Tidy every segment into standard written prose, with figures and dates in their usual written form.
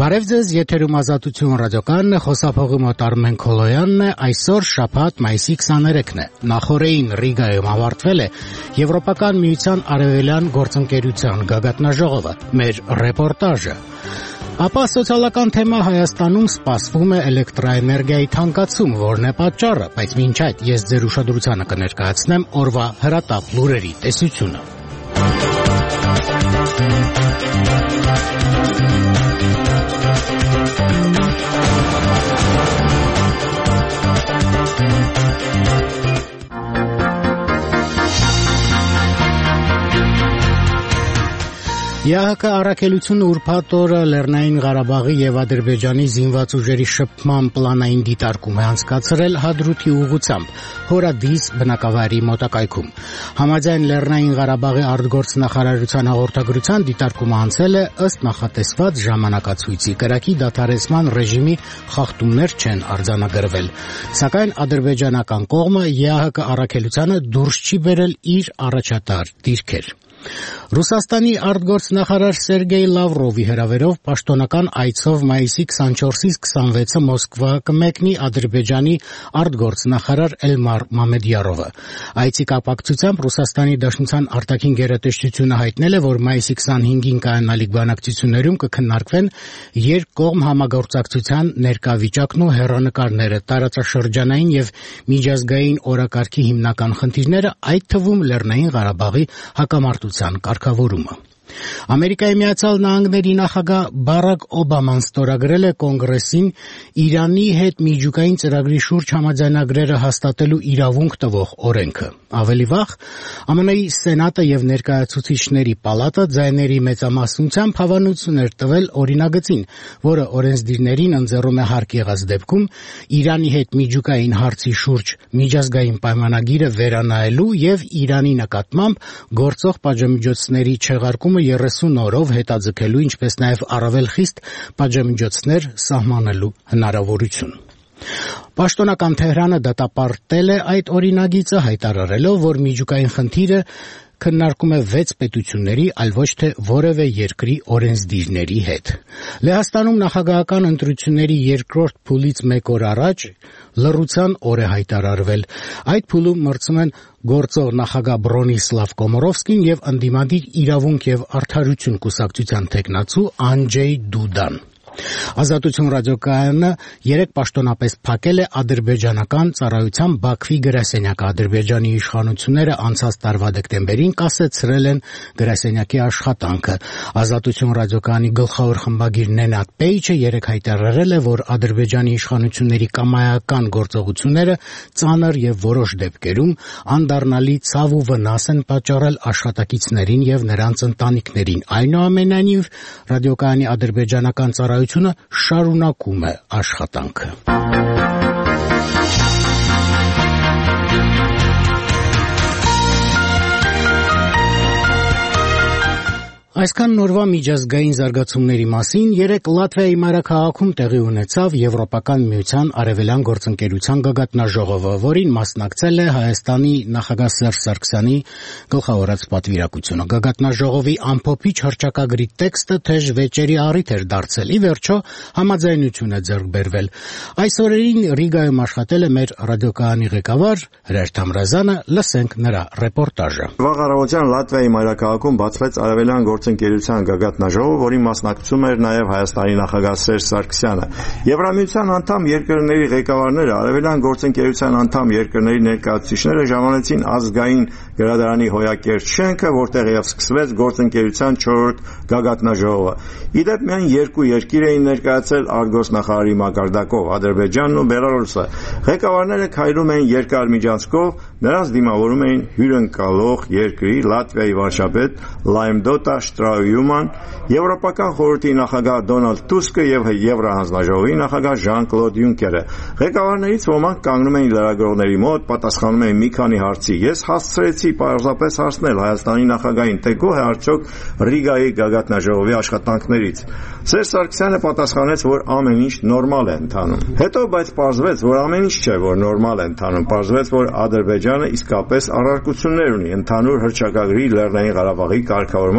Բարև ձեզ, եթերում Ազատություն ռադիոկայանն է, խոսափողի մոտ Արմեն Քոլոյանն է, այսօր շաբաթ մայիսի 23-ն է։ Նախօրեին Ռիգայում ավարտվել է Եվրոպական միության արևելյան գործընկերության գագաթնաժողովը, մեր ռեպորտաժը։ Ապա սոցիալական թեմա Հայաստանում սպասվում է էլեկտրաէներգիայի թանկացում, որն է պատճառը, բայց մինչ այդ ես ձեր ուշադրությանը կներկայացնեմ օրվա հրատապ լուրերի տեսությունը։ ԵԱՀԿ առաքելությունը ուրբաթ օրը Լեռնային Ղարաբաղի եւ Ադրբեջանի զինված ուժերի շփման պլանային դիտարկում է անցկացրել Հադրութի ուղղությամբ Հորադիս բնակավայրի մոտակայքում։ Համաձայն Լեռնային Ղարաբաղի արտգործնախարարության հաղորդագրության դիտարկումը անցել է ըստ նախատեսված ժամանակացույցի։ Կրակի դադարեցման ռեժիմի խախտումներ չեն արձանագրվել, սակայն ադրբեջանական կողմը ԵԱՀԿ առաքելությանը դուրս չի բերել իր առաջատար դիրքեր։ Ռուսաստանի արտգործնախարար Սերգեյ Լավրովի հրավերով պաշտոնական այցով մայիսի 24-ից 26-ը Մոսկվա կմեկնի Ադրբեջանի արտգործնախարար Էլմար Մամեդյարովը։ Այցի կապակցությամբ Ռուսաստանի Դաշնության արտաքին գերատեսչությունը հայտնել է, որ մայիսի 25-ին կայանալիք բանակցություններում կքննարկվեն երկկողմ համագործակցության ներկա վիճակն ու հեռանկարները, տարածաշրջանային եւ միջազգային օրակարգի հիմնական խնդիրները, այդ թվում Լեռնային Ղարաբաղի հակամարտության կարգավորումը։ Ամերիկայի Միացյալ Նահանգների նախագահ Բարակ Օբաման ստորագրել է Կոնգրեսին Իրանի հետ միջուկային ծրագրի շուրջ համաձայնագրերը հաստատելու իրավունք տվող օրենքը։ Ավելի վաղ ԱՄՆ-ի Սենատը եւ Ներկայացուցիչների պալատը ձայների մեծամասնությամբ հավանություն էր տվել օրինագծին, որը օրենսդիրներին ընձեռում է հարկ եղած դեպքում Իրանի հետ միջուկային հարցի շուրջ միջազգային պայմանագիրը վերանայելու եւ Իրանի նկատմամբ գործող պատժամիջոցների չեղարկումը 30 օրով հետաձգելու, ինչպես նաև առավել խիստ պատժամիջոցներ սահմանելու հնարավորություն։ Պաշտոնական Թեհրանը դատապարտել է այդ օրինագիծը, հայտարարելով, որ միջուկային խնդիրը քննարկում է 6 պետությունների, այլ ոչ թե որևէ երկրի օրենսդիրների հետ։ Լեհաստանում նախագահական ընտրությունների երկրորդ փուլից մեկ օր առաջ լռության օր է հայտարարվել։ Այդ փուլում մրցում են գործող նախագահ Բրոնիսլավ Կոմորովսկին եւ ընդդիմադիր իրավունք եւ արդարություն կուսակցության թեկնածու Անջեյ Դուդան։ Ազատություն ռադիոկայանը երեկ պաշտոնապես փակել է ադրբեջանական ծառայության Բաքվի գրասենյակը։ Ադրբեջանի իշխանությունները անցած տարվա դեկտեմբերին կասեցրել են գրասենյակի աշխատանքը։ Ազատություն ռադիոկայանի գլխավոր խմբագիր Նենատ Պեյչը երեկ հայտարարել է, որ Ադրբեջանի իշխանությունների կամայական գործողությունները ծանր եւ որոշ դեպքերում անդառնալի ցավ ու վնաս են պատճառել աշխատակիցներին եւ նրանց ընտանիքներին։ Այնուամենայնիվ, ռադիոկայանի ադրբեջանական ծառայությունը շարունակում է աշխատանքը։ Այսքան նորվա միջազգային զարգացումների մասին երեկ Լատվիայի մայրաքաղաքում տեղի ունեցավ Եվրոպական միության արևելյան գործընկերության գագաթնաժողովը, որին մասնակցել է Հայաստանի նախագահ Սերժ Սարգսյանի գլխավորած պատվիրակությունը։ Գագաթնաժողովի ամփոփիչ հռչակագրի տեքստը թեժ վեճերի առիթ էր դարձել։ Ի վերջո համաձայնություն է ձեռք բերվել։ Այս օրերին Ռիգայում աշխատել է մեր ռադիոկայանի ղեկավար Հրեր Թամրազյանը, լսենք նրա ռեպորտաժը։ Վաղ առավոտյան Լատվիայի մայրաքաղաքում բացվեց արևելյան գործընկերության գագաթնաժողովը, որին մասնակցում էր նաև Հայաստանի նախագահ Սերժ Սարգսյանը։ Եվրամիության անդամ երկրների ղեկավարները, արևելյան գործընկերության անդամ երկրների ներկայացուցիչները ժամանեցին ազգային գրադարանի հոյակերտ շենքը, որտեղ եւ սկսվեց գործընկերության 4-րդ գագաթնաժողովը։ Իդեպ միայն երկու երկիր էին ներկայացել արտգործնախարարի մակարդակով՝ Ադրբեջանն ու Բելարուսը։ Ղեկավարները քայլում էին երկար միջանցքով, նրանց դիմավորում էին հյուրընկալող երկրի Լատվիայի վարչապետ Լայմդոտա Շտրաուման, Եվրոպական խորհրդի նախագահ Դոնալդ Տուսկը եւ Եվրահանձնաժողովի նախագահ Ժան-Կլոդ Յունկերը։ Ղեկավարներից ոմանք կանգնում էին լրագրողների մոտ, պատասխանում էին մի քանի հարցի։ Ես հասցրեցի պարզապես հարցնել Հայաստանի նախագահին, թե գոհ է արդյոք Ռիգայի գագաթնաժողովի աշխատանքներից։ Սերժ Սարգսյանը պատասխանեց, որ ամեն ինչ նորմալ է ընթանում։ Հետո բայց պարզվեց, որ ամեն ինչ չէ, որ նորմալ է ընթանում։ Պարզվեց, որ Ադրբեջանը իսկապես առարկություններ ունի ընդհանուր հռչակագրի Լեռնային Ղարաբաղի կարգավորմանը վերաբերյալ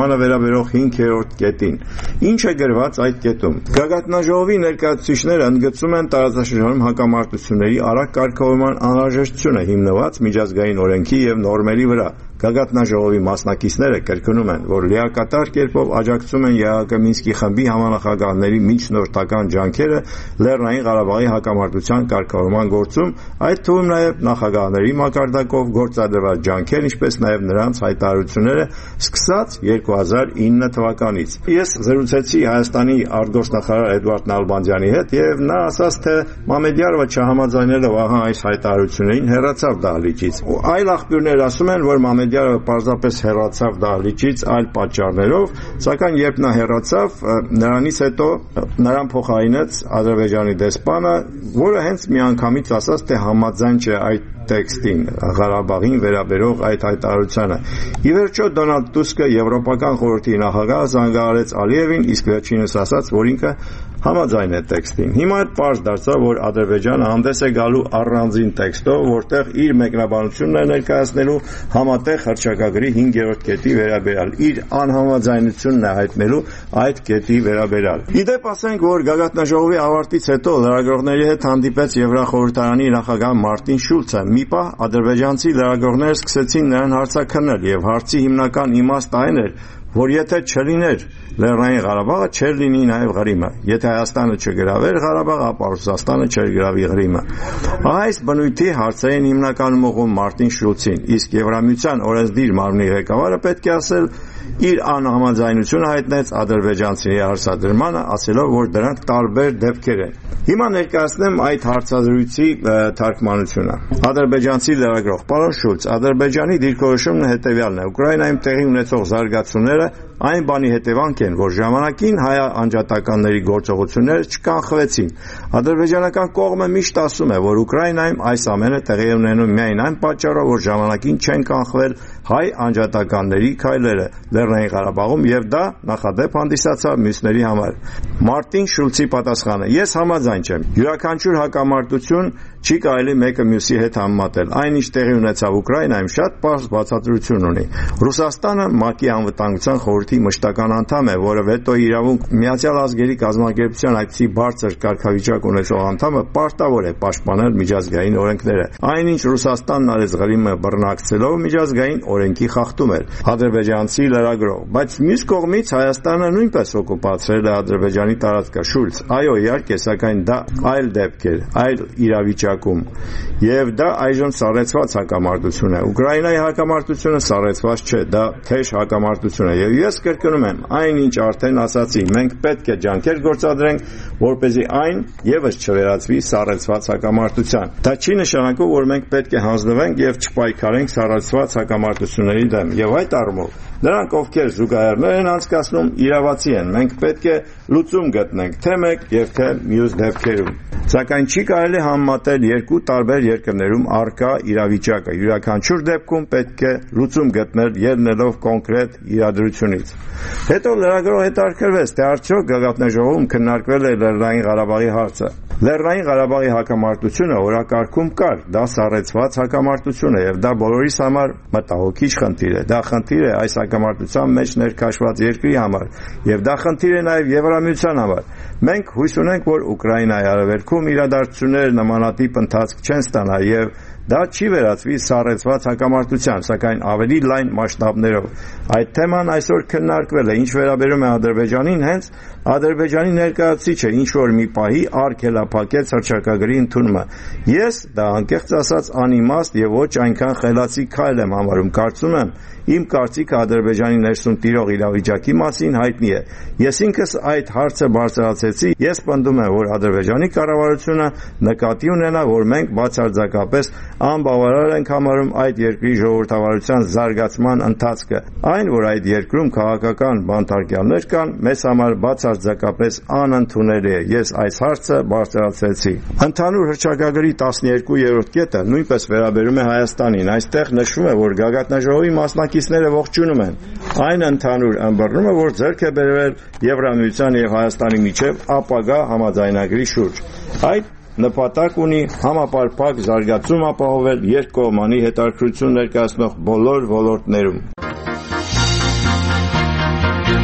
վերաբերող 5-րդ կետին։ Ինչ է գրված այդ կետում։ Գագաթնաժողովի ներկայացուցիչները ընդգծում են տարածաշրջանում հակամարտությունների արագ կարգավորման անհրաժեշտությունը հիմնված միջազգային օրենքի եւ նորմերի վրա։ Գագաթնաժողովի մասնակիցները կրկնում են, որ լիակատար կերպով աջակցում են ԵԱՀԿ Մինսկի խմբի համանախագահների միջնորդական ջանքերը Լեռնային Ղարաբաղի հակամարտության կարգավորման գործում, այդ թվում նաև նախագահների մակարդակով գործադրված ջանքեր, ինչպես նաև նրանց հայտարարությունները սկսած 2009 թվականից։ Ես զրուցեցի Հայաստանի արտգործնախարար Էդվարդ Նալբանդյանի հետ եւ նա ասաց, թե Մամեդյարովը չհամաձայնելով այս հայտարարություններին հեռացավ դահլիճից։ Այլ աղբյուրներ ասում են, որ Մամեդյարովը պարզապես հեռացավ դահլիճից այլ պատճառներով, սակայն երբ նա հեռացավ, նրանից հետո նրան փոխարինեց Ադրբեջանի դեսպանը, որը հենց միանգամից ասաց, թե համաձայն չէ այդ տեքստին, Ղարաբաղին վերաբերող այդ հայտարարությանը։ Ի վերջո Դոնալդ Տուսկը Եվրոպական խորհրդի նախագահը զանգահարեց Ալիևին, իսկ վերջինս ասաց, որ ինքը համաձայն է տեքստին։ Հիմա այդ պարզ դարձավ, որ Ադրբեջանը հանդես է գալու առանձին տեքստով, որտեղ իր մեկնաբանությունն է ներկայացնելու համատեղ հռչակագրի 5-րդ կետի վերաբերյալ, իր անհամաձայնությունն է հայտնելու այդ կետի վերաբերյալ։ Իդեպ ասենք, որ գագաթնաժողովի ավարտից հետո լրագրողների հետ հանդիպեց Եվրախորհրդարանի նախագահ Մարտին Շուլցը։ Մի պահ ադրբեջանցի լրագրողները սկսեցին նրան հարցաքննել, եւ հարցի հիմնական իմաստը այն էր, որ եթե չլիներ Լեռնային Ղարաբաղը, չէր լինի նաև Ղրիմը։ Եթե Հայաստանը չգրավեր Ղարաբաղը, ապա Ռուսաստանը չէր գրավի Ղրիմը։ Այս բնույթի հարցերին հիմնականում ուղղում Մարտին Շուլցին, իսկ Եվրամիության օրենսդիր մարմնի ղեկավարը պետք է ասել իր անհամաձայնությունը հայտնեց ադրբեջանցիների հարցադրմանը, ասելով, որ դրանք տարբեր դեպքեր են։ Հիմա ներկայացնեմ այդ հարցազրույցի թարգմանությունը։ Ադրբեջանցի լրագրող. Պարոն Շուլց, Ադրբեջանի դիրքորոշումն հետևյալն է. Ուկրաինայում տեղի ունեցող զարգացումները այն բանի հետևանք են, որ ժամանակին հայ-անջատականների գործողությունները չկանխվեցին։ Ադրբեջանական կողմը միշտ ասում է, որ Ուկրաինայում այս ամենը տեղի է ունենում միայն այն պատճառով, որ ժամանակին չեն կանխվել հայ-անջատականների քայլերը Լեռնային Ղարաբաղում, եւ դա նախադեպ հանդիսացավ մյուսների համար։ Մարտին Շուլցի պատասխանը. Ես համաձայն չեմ։ Յուրաքանչյուր հակամարտություն չի կարելի մեկը մյուսի հետ համեմատել։ Այն ինչ տեղի ունեցավ Ուկրաինայում շատ պարզ բացատրություն ունի։ Ռուսաստանը ՄԱԿ-ի անվտանգության խորհրդի մշտական անդամ է, որը վետոյի իրավունք Միացյալ Ազգերի կազմակերպության այդպիսի բարձր կարգավիճակ ունեցող անդամը պարտավոր է պաշտպանել միջազգային օրենքները։ Այնինչ Ռուսաստանն արեց Ղրիմը բռնակցելով միջազգային օրենքի խախտում էր։ Ադրբեջանցի լրագրող. Բայց մյուս կողմից Հայաստանը նույնպես օկուպացրել է Ադրբեջանի տարածքը։ Շուլց. Այո, իհարկե, սակայն դա այլ դեպք էր, այլ իրավիճակում, եւ դա այժմ սառեցված հակամարտություն է։ Ուկրաինայի հակամարտությունը սառեցված չէ, դա թեժ հակամարտություն է։ Եվ ես կրկնում եմ, այնինչ արդեն ասացի, մենք պետք է ջանքեր գործադրենք, որպեսզի այն եւս չվերածվի սառեցված հակամարտության։ Դա չի նշանակում, որ մենք պետք է հանձնվենք եւ չպայքարենք սառեցված հակամարտությունների դեմ։ Եվ այդ առումով նրանք, ովքեր զուգահեռներ են անցկացնում, իրավացի են։ Մենք պետք է լուծում գտնենք թե մեկ եւ թե մյուս դեպքերում։ Սակայն չի կարելի համեմատել երկու տարբեր երկրներում առկա իրավիճակը։ Յուրաքանչյուր դեպքում պետք է լուծում գտնել ելնելով կոնկրետ իրադրությունից։ Հետո լրագրողը հետաքրքրվեց, թե արդյոք գագաթնաժողովում քննարկվել է Լեռնային Ղարաբաղի հարցը։ Լեռնային Ղարաբաղի հակամարտությունը օրակարգում կար, դա սառեցված հակամարտություն է եւ դա բոլորիս համար մտահոգիչ խնդիր է։ Դա խնդիր է այս հակամարտության մեջ ներքաշված երկրի համար եւ դա խնդիր է նաեւ Եվրամիության համար։ Մենք հույս ունենք, որ Ուկրաինայի արևելքում իրադարձությունները նմանատիպ ընթացք չեն ստանա եւ դա չի վերածվի սառեցված հակամարտության, սակայն ավելի լայն մասշտաբներով։ Այդ թեման այսօր քննարկվել է, ինչ վերաբերում է Ադրբեջանին, հենց Ադրբեջանի ներկայացուցիչը ինչ որ մի պահի արգելափակեց հռչակագրի ընդունումը։ Ես դա անկեղծ ասած անիմաստ եւ ոչ այնքան խելացի քայլ եմ համարում։ Կարծում եմ, իմ կարծիքը Ադրբեջանի ներսում տիրող իրավիճակի մասին հայտնի է։ Ես ինքս այդ հարցը բարձրացեցի։ Ես պնդում եմ, որ Ադրբեջանի կառավարությունը նկատի ունենա, որ մենք բացարձակապես անբավարար ենք համարում այդ երկրի ժողովրդավարության զարգացման ընթացքը։ Այն, որ այդ երկրում քաղաքական բանտարկյալներ կան, մեզ համար բացարձակապես անընդունելի է։ Ես այս հարցը բարձրացրեցի։ Ընդհանուր հռչակագրի 12-րդ կետը նույնպես վերաբերում է Հայաստանին։ Այստեղ նշվում է, որ գագաթնաժողովի մասնակիցները ողջունում են այն ընդհանուր ըմբռնումը, որ ձեռք է բերվել Եվրամիության եւ Հայաստանի միջև ապագա համաձայնագրի շուրջ։ Այդ նպատակ ունի համապարփակ զարգացում ապահովել երկկողմանի հետաքրքրություն ներկայացնող բոլոր ոլորտներում։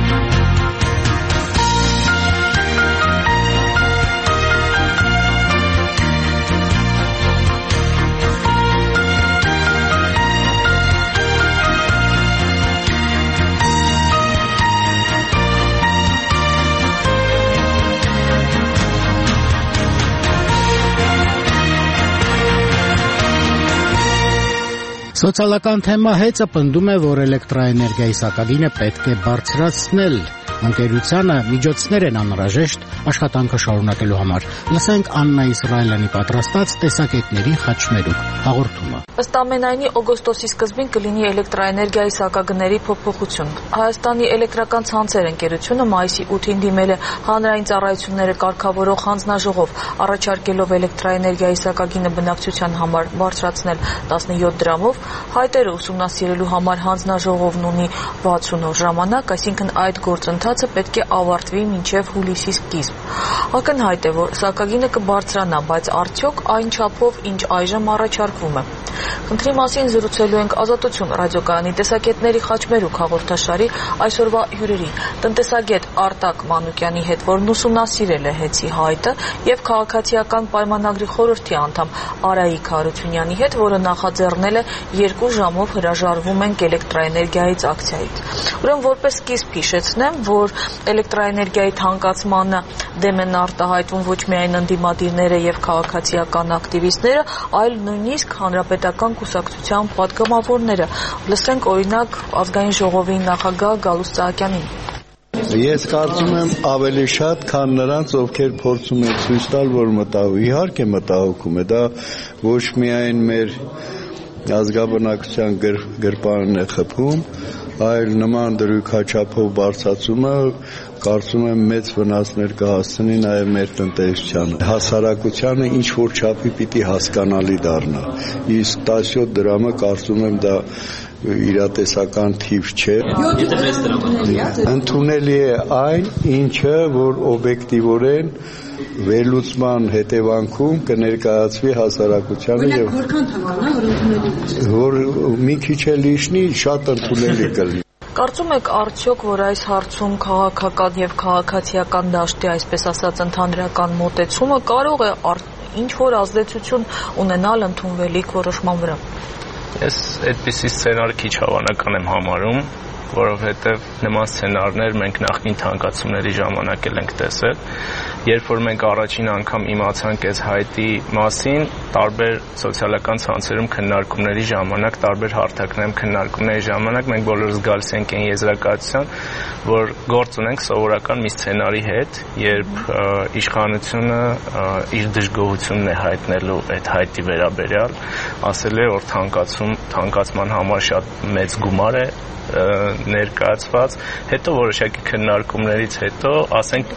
Սոցիալական թեմա հեծը պնդում է, որ էլեկտրաէներգիայի սակագինը պետք է բարձրացնել։ Ընկերությանը միջոցներ են անհրաժեշտ աշխատանքը շարունակելու համար։ Լսենք Աննա Իսրայելյանի պատրաստած տեսակետների խաչմերուկ հաղորդումը։ Ըստ ամենայնի օգոստոսի սկզբին կլինի էլեկտրաէներգիայի սակագների փոփոխություն։ Հայաստանի էլեկտրական ցանցեր ընկերությունը մայիսի 8-ին դիմել է հանրային ծառայությունները կարգավորող հանձնաժողով, առաջարկելով էլեկտրաէներգիայի սակագինը բնակչության համար բարձրացնել 17 դրամով։ Հայտերը ուսումնասիրելու համար հանձնաժողովն ունի 60 օր ժամանակ, այսինքն այդ գործընթացը պետք է ավարտվի մինչև հուլիսի սկիզբ։ Ակնհայտ է, որ սակագինը կբարձրանա, բայց արդյոք այն չափով, ինչ այժմ առաջարկվում է։ Խնդրի մասին զրուցելու ենք Ազատություն ռադիոկայանի տեսակետների խաչմերուկ հաղորդաշարի այսօրվա հյուրերի՝ տնտեսագետ Արտակ Մանուկյանի հետ, որն ուսումնասիրել է ՀԵՑ-ի հայտը, եւ քաղաքացիական պայմանագրի խորհրդի անդամ Արայիկ Հարությունյանի հետ, որը նախաձեռնել է 2 ժամով հրաժարվում ենք էլեկտրաէներգիայից ակցիայից։ Ուրեմն որպես սկիզբ հիշեցնեմ, որ էլեկտրաէներգիայի թանկացմանը դեմ են արտահայտվում ոչ միայն ընդդիմադիրները եւ քաղաքացիական ակտիվիստները, այլ նույնիսկ հանրապետական կուսակցության պատգամավորները։ Լսենք օրինակ Ազգային ժողովի նախագահ Գալուստ Սահակյանին։ Ես կարծում եմ ավելի շատ, քան նրանց, ովքեր փորձում են ցույց տալ, որ իհարկե մտահոգում է, դա ոչ միայն մեր ազգաբնակության գրպանն է խփում, այլ նման դրույքաչափով բարձրացումը կարծում եմ մեծ վնասներ կհասցնի նաև մեր տնտեսությանը։ Հասարակությանը ինչ որ չափի պիտի հասկանալի դառնա։ Իսկ 17 դրամը կարծում եմ դա իրատեսական թիվ չէ։ Ընդունելի է այն, ինչը որ օբյեկտիվորեն վերլուծման հետևանքում կներկայացվի հասարակությանը եւ որքան թանկանա որ ընդունելի որ մի քիչ էլ իշնի շատ ընդունելի կլինի։ Կարծում եք արդյոք, որ այս հարցում քաղաքական եւ քաղաքացիական դաշտի, այսպես ասած, ընդհանրական մոտեցումը կարող է ինչ որ ազդեցություն ունենալ ընդունվելիք որոշման վրա։ Ես այդպիսի սցենար քիչ հավանական եմ համարում, որովհետև նման սցենարներ մենք նախկին թանկացումների ժամանակ էլ ենք տեսել, երբ որ մենք առաջին անգամ իմացանք այս հայտի մասին, տարբեր սոցիալական ցանցերում քննարկումների ժամանակ, տարբեր հարթակներում քննարկումների ժամանակ մենք բոլորս գալիս ենք այն եզրակացության, որ գործ ունենք սովորական մի սցենարի հետ, երբ իշխանությունը իր դժգոհությունն է հայտնելու այդ հայտի վերաբերյալ, ասել է, որ թանկացման համար շատ մեծ գումար է ներկայացված, հետո որոշակի քննարկումներից հետո, ասենք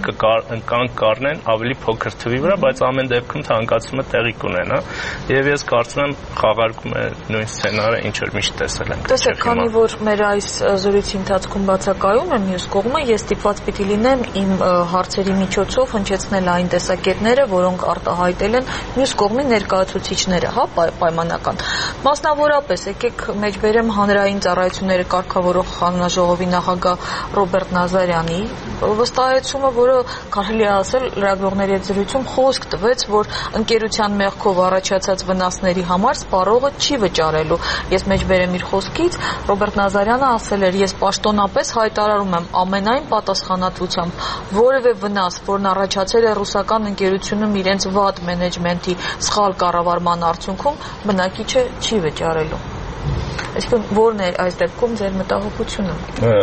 կանք կառնեն ավելի փոքր թվի վրա, բայց ամեն դեպքում թանկացումը տեղի կունենա, եւ ես կարծում եմ խաղարկում է նույն սցենարը, ինչ որ միշտ տեսել ենք։ Տեսեք, քանի որ մեր այս զրույցի ընթացքում բացակայում եմ մյուս կողմը, ես ստիպված պիտի լինեմ իմ հարցերի միջոցով հնչեցնել այն տեսակետները, որոնք արտահայտել են մյուս կողմի ներկայացուցիչները, հա, պայմանական։ Մասնավորապես, եկեք մեջբերեմ հանրային ծառայությունները կարգավորող հանձնաժողովի նախագահ Ռոբերտ Նազարյանի վստահեցումը, որը կարելի է ասել լրագրողների հետ զրույցում խոսք տվեց, որ ընկերության մեղքով առաջացած վնասների համար սպառողը չի վճարելու։ Ես մեջբերեմ իր խոսքից, Ռոբերտ Նազարյանը ասել էր, ես պաշտոնապես հայտարարում եմ ամենայն պատասխանատվությամբ, որևէ վնաս, որն առաջացել է ռուսական ընկերությունում իրենց վատ մենեջմենթի սխալ կառավարման արդյունքում, բնակիչը չի վճարելու։ Այսինքն որն է այս դեպքում ձեր մտահոգությունը։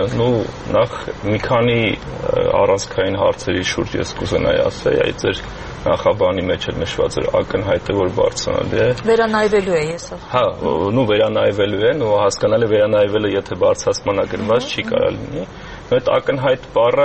Նախ մի քանի առանցքային հարցերի շուրջ ես կուզենայի ասել, այդ ձեր նախաբանի մեջ էլ նշված էր ակնհայտ է, որ բարձրանալի է։ Վերանայվելու է ես։ Հա, վերանայվելու է, հասկանալի վերանայվելը եթե բարձրացման ագրված չի կարա լինի։ Այդ ակնհայտ բառը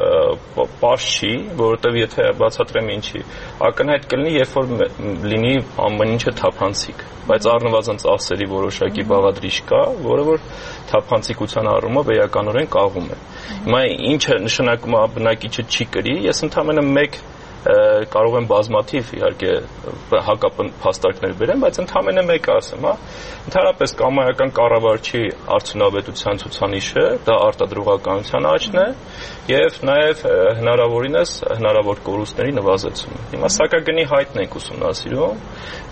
պարզ չի, որովհետև եթե բացատրեմ ինչի, ակնհայտ կլինի, երբ որ լինի ամեն ինչը թափանցիկ, բայց առնվազն ծախսերի որոշակի բաղադրիչ կա, որը որ թափանցիկության առումով էականորեն կաղում է։ Հիմա ինչը նշանակում է բնակիչը չի կրի, ես ընդամենը մեկ կարող եմ բազմաթիվ իհարկե հակափաստարկներ բերեմ, բայց ընդամենը մեկը ասեմ, հա, ընդհանրապես կամայական կառավարչի արդյունավետության ցուցանիշը դա արտադրողականության աճն է եւ նաեւ հնարավորինս հնարավոր կորուստների նվազեցումը։ Հիմա սակագնի հայտն ենք ուսումնասիրում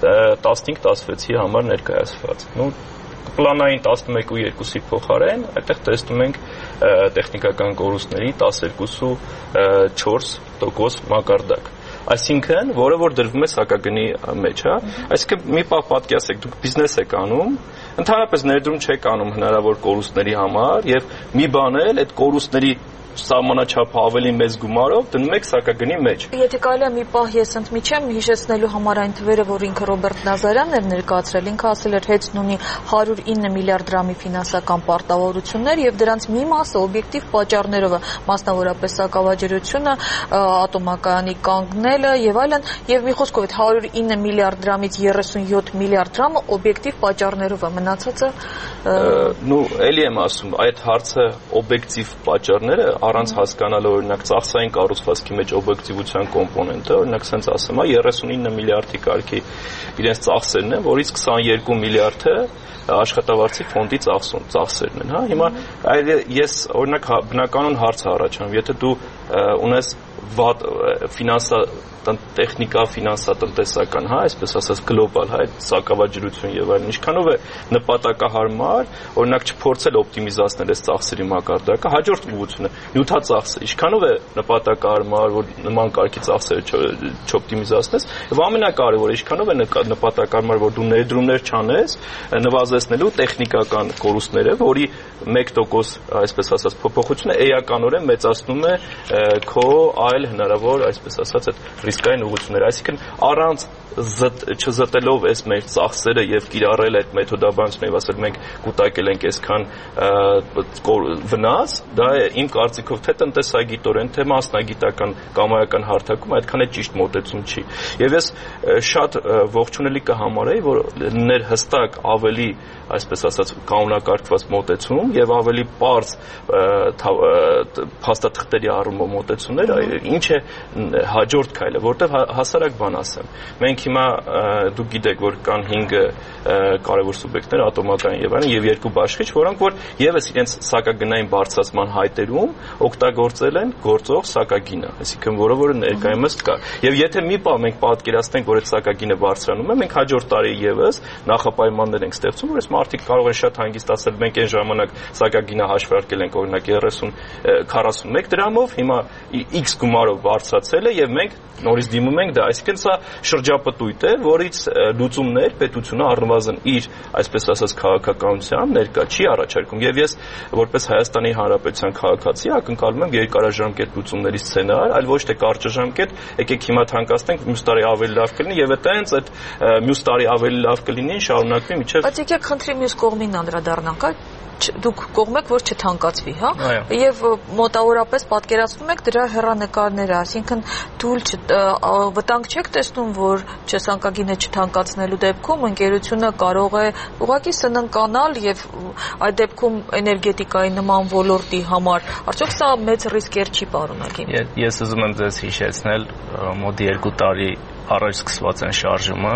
15-16-ի համար ներկայացված։ Պլանային 11.2-ի փոխարեն այդտեղ տեսնում ենք տեխնիկական կորուստների 12.4% մակարդակ։ այսինքն որը որ դրվում է սակագնի մեջ, հա, այսինքն մի պահ պատկերացեք, դուք բիզնես եք անում, ընդհանրապես ներդրում չեք անում հնարավոր կորուստների համար եւ մի բան էլ այդ կորուստների սահմանաչափ ավելի մեծ գումարով դնում եք սակագնի մեջ։ Եթե կարելի է մի պահ ես ընդմիջեմ հիշեցնելու համար այն թվերը, որ ինքը Ռոբերտ Նազարյանն էր ներկայացրել, ինքը ասել էր Հեծն ունի 109 միլիարդ դրամի ֆինանսական պարտավորություններ եւ դրանց մի մասը օբյեկտիվ պատճառներով է, մասնավորապես սակավաջրությունը, ատոմակայանի կանգնելը եւ այլն, եւ մի խոսքով այդ 109 միլիարդ դրամից 37 միլիարդ դրամը օբյեկտիվ պատճառներով է, մնացածը էլի եմ ասում, այդ հարցը օբյեկտիվ պատճառները առանց հասկանալու օրինակ ծախսային կառուցվածքի մեջ օբյեկտիվության կոմպոնենտը, օրինակ ասենց ասեմ, 39 միլիարդի կարգի իրենց ծախսերն են, որից 22 միլիարդը աշխատավարձի ֆոնդի ծախսերն են, հա։ Հիմա ես օրինակ բնականon հարց առաջանում, եթե դու ունես վատ տեխնիկա, ֆինանսատնտեսական, հա, այսպես ասած գլոբալ, հա, սակավաջրություն եւ այլն, ինչքանով է նպատակահարմար, օրինակ չփորձել օպտիմիզացնել այս ծախսերի մակարդակը, հաջորդ ուղղությունը նյութածախսը, ինչքանով է նպատակահարմար, որ նման կարգի ծախսերը չօպտիմիզացնես, եւ ամենակարևորը, ինչքանով է նպատակահարմար, որ դու ներդրումներ չանես, նվազեցնելու տեխնիկական կորուստները, որի 1% այսպես ասած փոփոխությունը էականորեն մեծացնում է քո այլ հնարավոր, այսպես ասած, այդ ռիսկային ուղղությունները, այսինքն առանց չզտելով այս մեր ծախսերը եւ կիրառել այդ մեթոդաբանությունը եւ ասել մենք կուտակել ենք այսքան վնաս, դա է իմ կարծիքով թե տնտեսագիտորեն, թե մասնագիտական կամայական հարթակում այդքան է ճիշտ մոտեցում չի։ Եվ ես շատ ողջունելի կհամարեի, որ ներ հստակ ավելի, այսպես ասած, կանոնակարգված մոտեցում եւ ավելի པարզ փաստաթղթերի առումով մոտեցումներ, ինչ է հաջորդ քայլը, որտեղ հասարակ բան ասեմ։ Մենք հիմա դուք գիտեք, որ կան 5 կարևոր սուբյեկտներ, ատոմակային եւ այլն, եւ 2 բաշխիչ, որոնք որ եւս իրենց սակագնային բարձրացման հայտերում օգտագործել են գործող սակագինը, այսինքն որը ներկայումս կա։ Եվ եթե մի բան մենք պատկերացնենք, որ այդ սակագինը բարձրանում է, մենք հաջորդ տարի եւս նախապայմաններ ենք ստեղծում, որ այս մարդիկ կարող են շատ հանգստացել, մենք այն ժամանակ սակագինը հաշվարկել ենք օրինակ 41 դրամով, հիմա X գումարով բարձրացել է եւ մենք նորից դիմում ենք դա, այսինքն սա շրջապտույտ է, որից լուծումներ պետությունը առնվազն իր, այսպես ասած, քաղաքականությամբ ներկա չի առաջարկում եւ ես որպես Հայաստանի Հանրապետության քաղաքացի ակնկալում եմ երկարաժամկետ լուծումների սցենար, այլ ոչ թե կարճաժամկետ, եկեք հիմա թանկացնենք, մյուս տարի ավելի լավ կլինի եւ այտենց այդ մյուս տարի ավելի լավ կլինի, շարունակվի մինչեւ Բայց եկեք խնդրի մյուս կողմին անդրադառնանք, դուք կողմ եք, որ չթանկացվի, հա, եւ մոտավորապես պատկերացնում եք դրա հեռանկարները, այսինքն դուլ վտանգ չեք տեսնում, որ սակագինը չթանկացնելու դեպքում ընկերությունը կարող է ուղղակի սննկանալ եւ այդ դեպքում էներգետիկայի նման ոլորտի համար արդյոք սա մեծ ռիսկեր չի պարունակի։ Ես ուզում եմ ձեզ հիշեցնել մոտ 2 տարի առաջ սկսված այն շարժումը,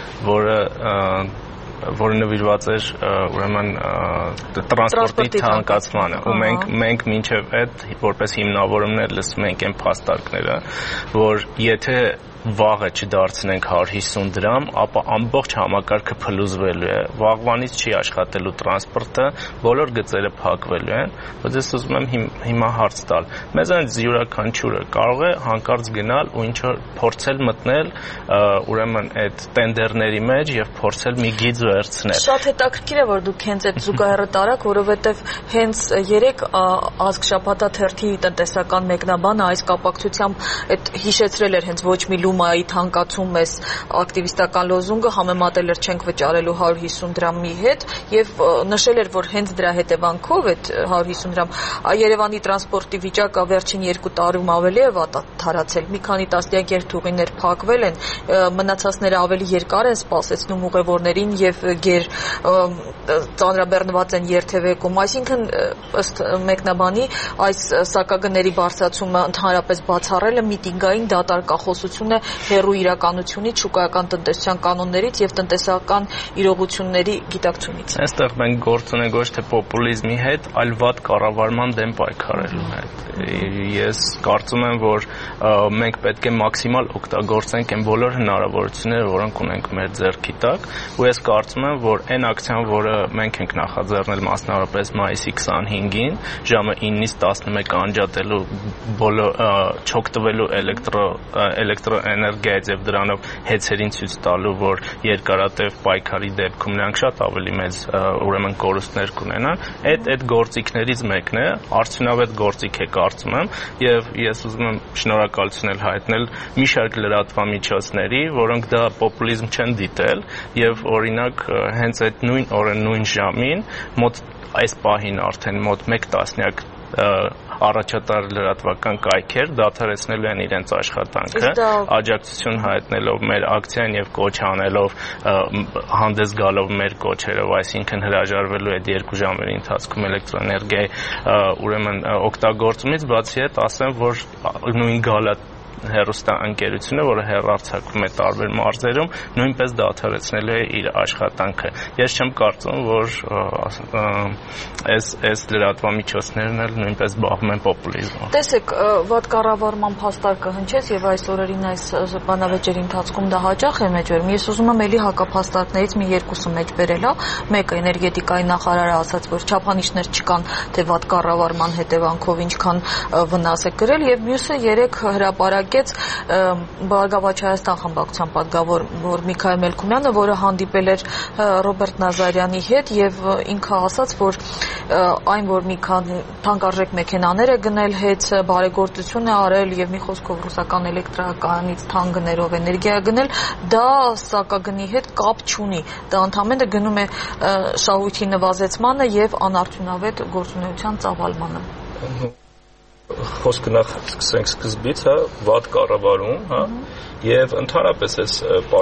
որը նվիրված էր ուրեմն տրանսպորտի թանկացմանը ու մենք մինչև այդ որպես հիմնավորումներ լսում ենք այն փաստարկները, որ եթե վաղը չդարձնենք 150 դրամ, ապա ամբողջ համակարգը փլուզվելու է, վաղվանից չի աշխատելու տրանսպորտը, բոլոր գծերը փակվելու են, բայց ես ուզում եմ հիմա հարց տալ, մեզանից յուրաքանչյուրը կարող է հանկարծ գնալ ու ինչ-որ փորձել մտնել ուրեմն այդ տենդերների մեջ եւ փորձել մի գիծ վերցնել։ Շատ հետաքրքիր է, որ դուք հենց այդ զուգահեռը տարաք, որովհետեւ հենց երեք ազգ շաբաթաթերթի տնտեսական մեկնաբանը այս կապակցությամբ այդ հիշեցրել էր հենց ոչ մի Լումայի թանկացում էս ակտիվիստական լոզունգը համեմատել էր չենք վճարելու 150 դրամի հետ եւ նշել էր, որ հենց դրա հետևանքով այդ 150 դրամ Երևանի տրանսպորտի վիճակը վերջին 2 տարում ավելի է վատթարացել։ Մի քանի տասնյակ երթուղիներ փակվել են, մնացածները ավելի երկար են սպասեցնում ուղևորներին եւ գեր ծանրաբեռնված են երթևեկում, այսինքն ըստ մեկնաբանի այս սակագների բարձրացումը ընդհանրապես բացառելը միտինգային դատարկախոսություն է հերու իրականությունից, շուկայական տնտեսության կանոններից եւ տնտեսական իրողությունների գիտակցումից։ Այստեղ մենք գործ ունենք ոչ թե պոպուլիզմի հետ, այլ վատ կառավարման դեմ պայքարելու հետ։ Ես կարծում եմ, որ մենք պետք է մաքսիմալ օգտագործենք այն բոլոր հնարավորությունները, որոնք ունենք մեր ձեռքի տակ, ու ես կարծում եմ, որ այն ակցիան, որը մենք ենք նախաձեռնել մասնավորապես մայիսի 25-ին, ժամը 9-ից 11 անջատելու չօգտվելու էներգիայից եւ դրանով հեծերին ցույց տալու, որ երկարատև պայքարի դեպքում նրանք շատ ավելի մեծ ուրեմն կորուստներ կունենան, այդ գործիքներից մեկն է, արդյունավետ գործիք է կարծում եմ, եւ ես ուզում եմ շնորհակալություն հայտնել մի շարք լրատվամիջոցների, որոնք դա պոպուլիզմ չեն դիտել եւ օրինակ հենց այդ նույն օրը նույն ժամին մոտ այս պահին արդեն մոտ 1 տասնյակ առաջատար լրատվական կայքեր դադարեցնելու են իրենց աշխատանքը, աջակցություն հայտնելով մեր ակցիան եւ կոչ անելով հանդես գալով մեր կոչերով, այսինքն հրաժարվելու այդ 2 ժամերի ընթացքում էլեկտրոէներգիայի ուրեմն օգտագործումից բացի այդ ասեմ, որ նույն գալա հեռուստաընկերությունը, որը հեռարձակվում է տարբեր մարզերում, նույնպես դադարեցնել է իր աշխատանքը։ Ես չեմ կարծում, որ այս լրատվամիջոցներն էլ նույնպես զբաղվում են պոպուլիզմով։ Տեսեք, վատ կառավարման փաստարկը հնչեց եւ այս օրերին այս բանավեճերի ընթացքում դա հաճախ է մեջ վերում։ Ես ուզում եմ ելի հակափաստարկներից մի երկուսը մեջ բերել, մեկը էներգետիկայի նախարարը ասաց, որ չափանիշներ չկան, թե վատ կառավարման հետևանքով ինչքան վնաս է կրել, եւ մյուսը երեք հրապարակեց Բարգավաճ Հայաստան խմբակցության պատգամավոր Միքայել Մելքումյանը, որը հանդիպել էր Ռոբերտ Նազարյանի հետ եւ ինքը ասաց, որ այն, որ մի քանի թանկարժեք մեքենաներ է գնել հետ, բարեգործություն է արել եւ մի խոսքով ռուսական էլեկտրականից թանկ գներով էներգիա է գնել, դա սակագնի հետ կապ չունի։ Դա ընդհանրապես գնում է շահույթի նվազեցմանը եւ անարդյունավետ գործունեության ծավալմանը։ Խոսքը նախ սկսենք սկզբից, վատ կառավարում, եւ ընդհանրապես այս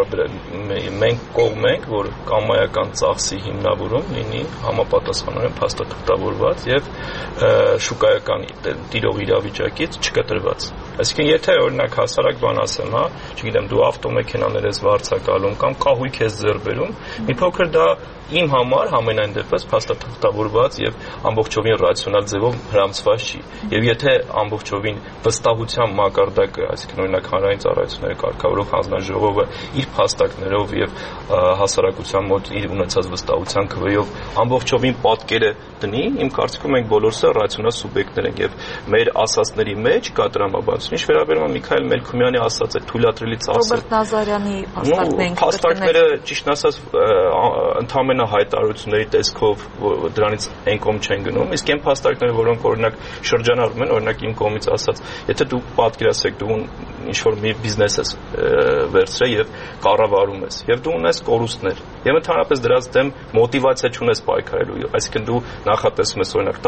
մենք կողմ ենք, որ կամայական ծախսի հիմնավորում լինի համապատասխանորեն փաստաթղթավորված եւ շուկայական տիրող իրավիճակից չկտրված։ Այսինքն եթե օրինակ հասարակ բան ասեմ, չգիտեմ, դու ավտոմեքենաներ ես վարձակալում կամ կահույք ես ձեռք բերում, մի փոքր դա իմ համար համենայն դեպս փաստաթղթավորված եւ ամբողջովին ռացիոնալ ձևով հрамծված չի։ Եվ եթե ամբողջովին վստահության մակարդակը, այսինքն օրինակ հանրային ծառայությունների կարգավորող հանձնաժողովը իր փաստակներով եւ հասարակության մոտ իր ունեցած վստահության քվեով ամբողջովին պատկերը դնի, իմ կարծիքով մենք բոլորս ռացիոնալ սուբյեկտներ ենք եւ մեր ասածների մեջ կա տրամաբանություն։ Ինչ վերաբերում է Միքայել Մելքումյանի ասած է թույլատրելի ծախսը։ Ռոբերտ Նազարյանի փաստարկները ճիշտ ասած ընդհանրապես հայտարարությունների տեսքով դրանից այն կողմ չեն գնում, իսկ այն փաստարկները, որոնք օրինակ շրջանառվում են, օրինակ իմ կողմից ասած, եթե դու պատկերացրեք, դու ինչ որ մի բիզնես ես վերցրել եւ կառավարում ես, եւ դու ունես կորուստներ, եւ ընդհանրապես դրանց դեմ մոտիվացիա չունես պայքարելու, այսինքն դու նախատեսում ես օրինակ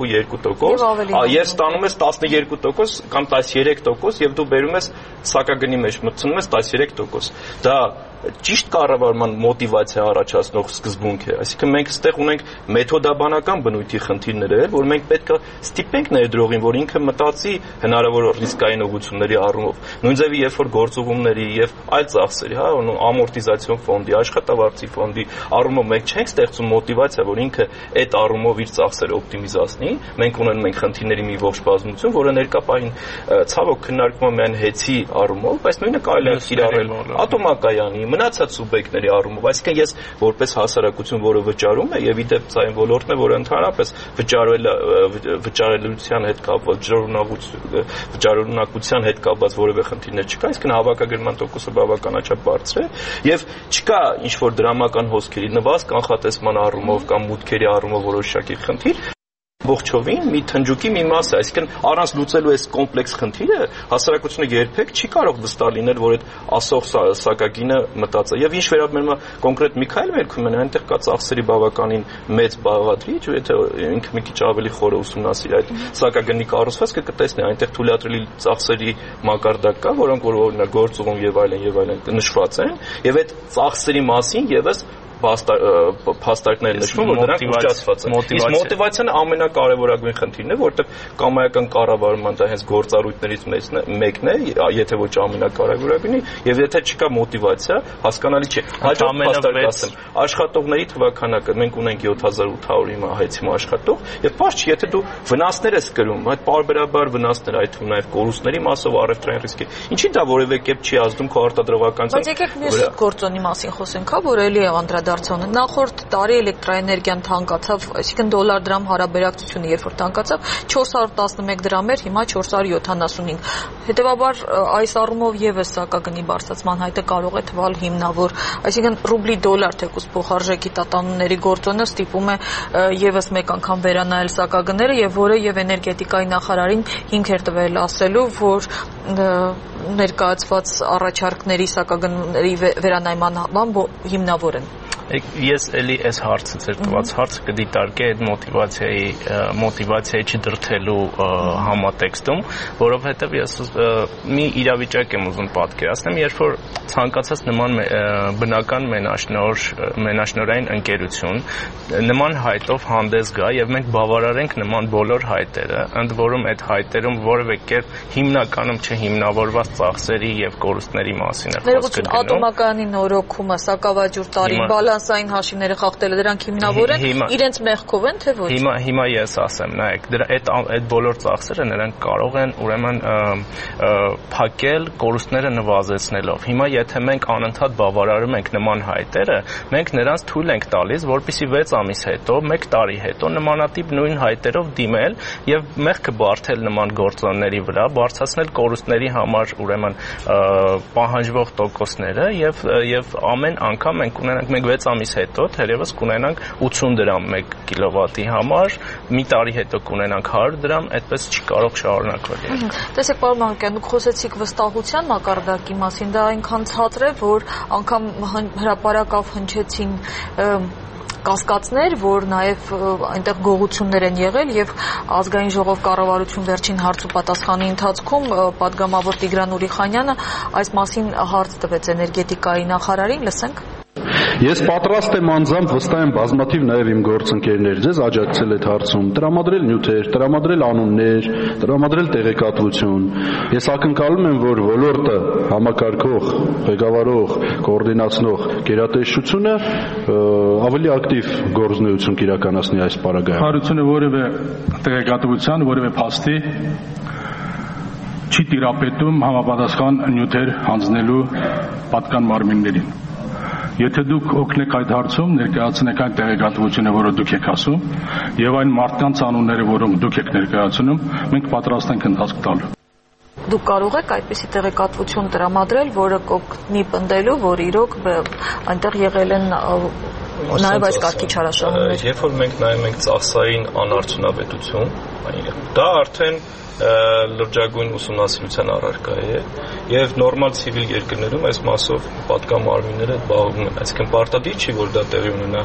11.2% եւ ստանում ես 12% կամ 13% եւ դու բերում ես սակագնի մեջ մտցնում ես 13%։ Դա ճիշտ կառավարման մոտիվացիա առաջացնող սկզբունք է, այսինքն մենք այստեղ ունենք մեթոդաբանական բնույթի խնդիրներ, որ մենք պետք է ստիպենք ներդրողին, որ ինքը մտածի հնարավոր ռիսկային ուղղությունների առումով։ Նույն ձևի երբ որ գործուղումների եւ այլ ծախսերի, ամորտիզացիոն ֆոնդի, աշխատավարձի ֆոնդի առումով մենք չենք ստեղծում մոտիվացիա, որ ինքը այդ առումով իր ծախսերը օպտիմիզացնի, մենք ունենում ենք խնդիրների մի ողջ բազմություն, որը ներկա պահին ցավոք քննարկվում է միայն հեծի առումով, բայց նույնը կարելի է կիրառել ատոմակայանի մնացած սուբյեկտների առումով, այսինքն ես որպես հասարակություն, որը վճարում է եւ իդեպ այն ոլորտն է, որը ընդհանրապես վճարելության հետ կապված, վճարունակության հետ կապված որևէ խնդիրներ չկա, այսինքն հավաքագրման տոկոսը բավականաչափ բարձր է եւ չկա ինչ որ դրամական հոսքերի նվազ կանխատեսման առումով կամ մուտքերի առումով որոշակի խնդիր ողջովին մի թնջուկի մի մաս է, այսինքն առանց լուծելու այս կոմպլեքս խնդիրը հասարակությունը երբեք չի կարող վստահ լինել, որ այդ ասող սակագինը մտածա։ Եվ ինչ վերաբերում է կոնկրետ Միքայել Մելքումյանը, այնտեղ կա ծախսերի բավականին մեծ բաղադրիչ, եթե ինքը մի քիչ ավելի խորը ուսումնասիրի այդ սակագնի կառուցվածքը, կտեսնի այնտեղ թույլատրելի ծախսերի մակարդակ կա, որոնք օրինակ գործուղում եւ այլն նշված են, եւ այդ ծախսերի մասին եւս փաստարկներ նշվում, որ դրանք ուժացված են։ Իսկ մոտիվացիան ամենակարևորագույն խնդիրն է, որովհետև կամայական կառավարման դա հենց գործառույթներից մեկն է, եթե ոչ ամենակարևորագույնը, եւ եթե չկա մոտիվացիա, հասկանալի չէ։ Հաջորդ փաստարկը ասեմ, աշխատողների թվականակը մենք ունենք 7800 հիմա հայցի աշխատող, եւ բաց չի, եթե դու վնասներ ես կրում, այդ պարբերաբար վնասներ, այդ թվում նաեւ կորուստների մասով առևտրային ռիսկի, ինչի դա որևէ կերպ չի ազդում քո արտադրողականության։ Բայց եկեք մյուս գործոնի մասին խոսենք, որ էլի է անդրադարձանը։ Նախորդ տարի էլեկտրաէներգիան թանկացավ, այսինքն դոլար-դրամ հարաբերակցությունը երբ որ թանկացավ, 411 դրամ էր, հիմա 475։ Հետևաբար այս առումով եւս սակագնի բարձրացման հայտը կարող է թվալ հիմնավոր, այսինքն ռուբլի դոլար թեկուզ փոխարժեքի տատանումների գործոնը ստիպում է եւս մեկ անգամ վերանայել սակագները եւ որը եւ էներգետիկայի նախարարին հիմք էր տվել ասելու, որ ներկայացված առաջարկների սակագների վերանայման հիմնավոր են։ Ես էլի այս հարցը ձեր տված հարցը կդիտարկեի այդ մոտիվացիայի չդրթելու համատեքստում, որովհետև ես մի իրավիճակ եմ ուզում պատկերացնեմ, երբ որ ցանկացած նման բնական մենաշնորհային ընկերություն նման հայտով հանդես գա եւ մենք բավարարենք նման բոլոր հայտերը, ընդ որում այդ հայտերում որևէ կերպ հիմնականում չհիմնավորված ծախսերի եւ կորուստների մասին է խոսքը գնում։ Ատոմակայանի նորոգումը, սակավաջուր տարին այն հաշիվները խախտելը դրանք հիմնավոր են, իրենց մեղքով են, թե ոչ։ Հիմա ես ասեմ, նայեք, այդ բոլոր ծախսերը նրանք կարող են ուրեմն փակել կորուստները նվազեցնելով։ Հիմա եթե մենք անընդհատ բավարարում ենք նման հայտերը, մենք նրանց թույլ ենք տալիս, որպեսզի 6 ամիս հետո, 1 տարի հետո նմանատիպ նույն հայտերով դիմել եւ մեղքը բարթել նման գործոնների վրա, բարձրացնել կորուստների համար ուրեմն պահանջվող տոկոսները եւ ամեն անգամ մենք ունենանք 6 ամիս հետո թերևս կունենանք 80 դրամ 1 կիլովատի համար, մի տարի հետո կունենանք 100 դրամ, այդպես չի կարող շարունակվել։ Տեսեք, պարոն Մանուկյան, դուք խոսեցիք վստահության մակարդակի մասին, դա այնքան ցածր է, որ անգամ հրապարակավ հնչեցին կասկածներ, որ նաև այնտեղ գողություններ են եղել եւ ազգային ժողով կառավարություն վերջին հարց ու պատասխանի ընթացքում պատգամավոր Տիգրան Ուրիխանյանը այս մասին հարց տվեց էներգետիկայի նախարարին, լսենք։ Ես պատրաստ եմ անձամբ վստահ եմ բազմաթիվ նաև իմ գործընկերներ ձեզ աջակցել այդ հարցում, տրամադրել նյութեր, տրամադրել անուններ, տրամադրել տեղեկատվություն։ Ես ակնկալում եմ, որ ոլորտը համակարգող, ղեկավարող, կոորդինացնող գերատեսչությունը ավելի ակտիվ գործունեություն կիրականացնի այս պարագայում։ Հարությունը որևէ տեղեկատվության, որևէ փաստի չի տիրապետում համապատասխան նյութեր հանձնելու պատկան մարմիններին։ Եթե դուք օգնեք այդ հարցում, ներկայացնեք այն տեղեկատվությունը, որը դուք եք ասում, եւ այն մարդկանց անունները, որոնք դուք եք ներկայացնում, մենք պատրաստ ենք ընթացք տալու։ Դուք կարող եք այդպիսի տեղեկատվություն տրամադրել, որը կօգնի պնդելու, որ իրոք այնտեղ եղել են նաև այս կարգի չարաշահումներ։ Երբ որ մենք նայում ենք ծախսային անարդյունավետություն, դա արդեն լրջագույն ուսումնասիրության առարկա է եւ նորմալ ցիվիլ երկրներում այս մասով պատգամարմինները զբաղվում են, այսինքն պարտադիր չի որ դա տեղի ունենա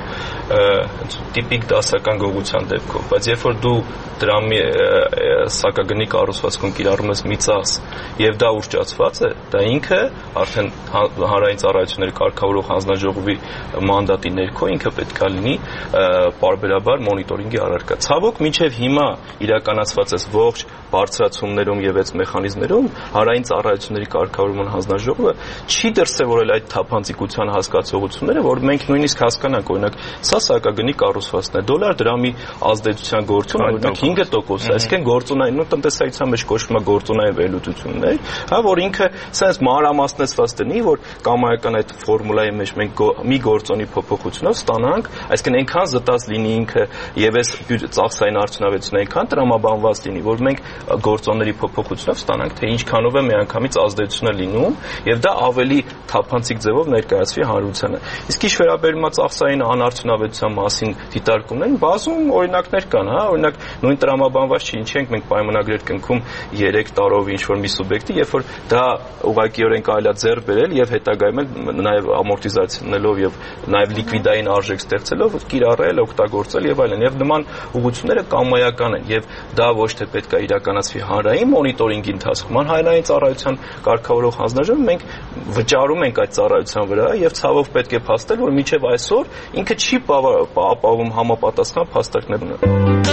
տիպիկ դասական գողության դեպքով, բայց երբ որ դու դրամի սակագնի կառուցվածքում կիրառում ես մի ծախս եւ դա ուռճացված է, դա ինքը արդեն հանրային ծառայությունների կարգավորող հանձնաժողովի մանդատի ներքո ինքը պետք է լինի պարբերաբար մոնիտորինգի առարկա։ Ցավոք մինչեւ հիմա իրականացված է ողջ բարձրացումներում եւ այս մեխանիզմներում հանրային ծառայությունների կարգավորման հանձնաժողովը չի դրսևորել այդ թափանցիկության հասկացողությունները, որ մենք նույնիսկ հասկանանք, օրինակ, սա սակագնի կառուցվածքն է, դոլար դրամի ազդեցության գործում օրինակ 5% է, այսինքն գործունային ու տնտեսայության մեջ կոչվում է գործունային վերլուծություններ, հա, որ ինքը սենց մանրամասնեցված դնի, որ կամայական այդ ֆորմուլայի մեջ մենք մի գործոնի փոփոխությունով ստանանք, այսինքն այնքան զտած լինի ինքը եւ այս ծախսային արդյունավետությունը այնքան տրամաբանված լինի, որ մենք գործոնների փոփոխությունով ստանանք, թե ինչքանով է միանգամից ազդեցությունը լինում եւ դա ավելի թափանցիկ ձևով ներկայացվի հանրությանը։ Իսկ ինչ վերաբերում է ծախսային անարդյունավետության մասին դիտարկումներին, բազում օրինակներ կան, հա, օրինակ նույն տրամաբանված չի, ինչի ենք մենք պայմանագրեր կնքում 3 տարով ինչ-որ մի սուբյեկտի, երբ որ դա ուղղակիորեն կարելի է ձեռք բերել եւ հետագայում նաեւ ամորտիզացիաներով եւ նաեւ լիկվիդային արժեք ստեղծելով կիրառել, օգտագործել եւ այլն։ Եվ նման ուղղությունները կամայական են եւ դա ոչ թե պետք է իրականացվի հանրային մոնիտորինգի ընթացքում, հանրային ծառայության կարգավորող հանձնաժողովը մենք վճարում ենք այդ ծառայության վրա եւ ցավով պետք է փաստել, որ մինչեւ այսօր ինքը չի ապահովում համապատասխան փաստարկներ ունենալ։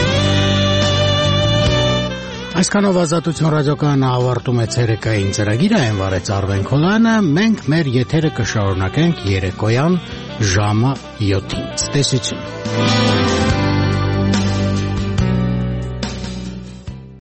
Այսքանով Ազատություն ռադիոկայանը ավարտում է ցերեկային ծրագիրը, այն վարեց Արմեն Քոլյանը, մենք մեր եթերը կշարունակենք երեկոյան ժամը 7-ին։ Տեսություն։